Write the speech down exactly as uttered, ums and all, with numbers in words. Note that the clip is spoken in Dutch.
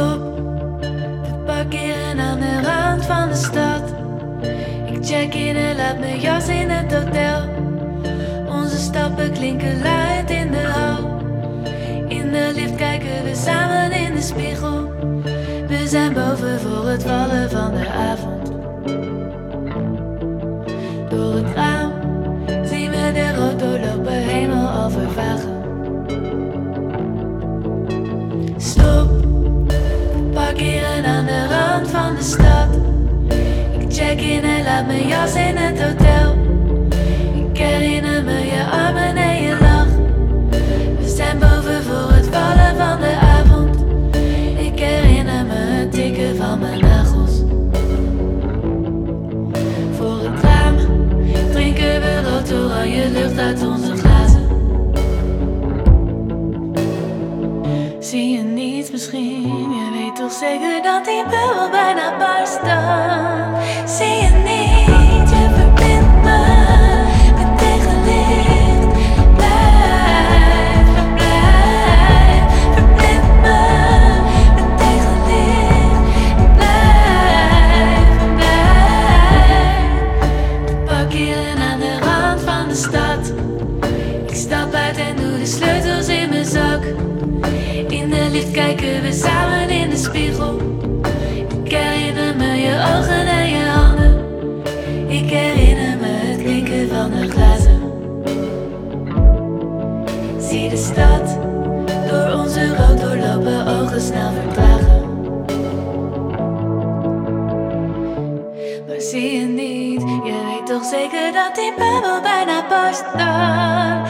Stop, we parkeren aan de rand van de stad. Ik check in en laat mijn jas in het hotel. Onze stappen klinken luid in de hal. In de lift kijken we samen in de spiegel. We zijn boven voor het vallen van de avond. Door het raam zien we de rood doorlopen hemel al vervagen. Stop, we parkeren aan de rand van de stad. Ik check in en laat mijn jas in het hotel. Ik herinner me je armen en je lach. We zijn boven voor het vallen van de avond. Ik herinner me het tikken van mijn nagels. Voor het raam drinken we rood oranje lucht uit onze glazen. Zie je niets misschien? Je weet toch zeker dat die bubbel bijna barst dan? Zie je niet? Je verbindt me met tegenlicht. Blijf, blijf, verblind me met tegenlicht. Blijf, blijf. We parkeren aan de rand van de stad. Ik stap uit en doe de sleutels in mijn zak. In de lift kijken we samen in de spiegel. Ik herinner me je ogen en je handen. Ik herinner me het klinken van de glazen. Zie de stad door onze rood doorlopen ogen snel vertragen. Maar zie je niet, je weet toch zeker dat die bubbel bijna barst dan?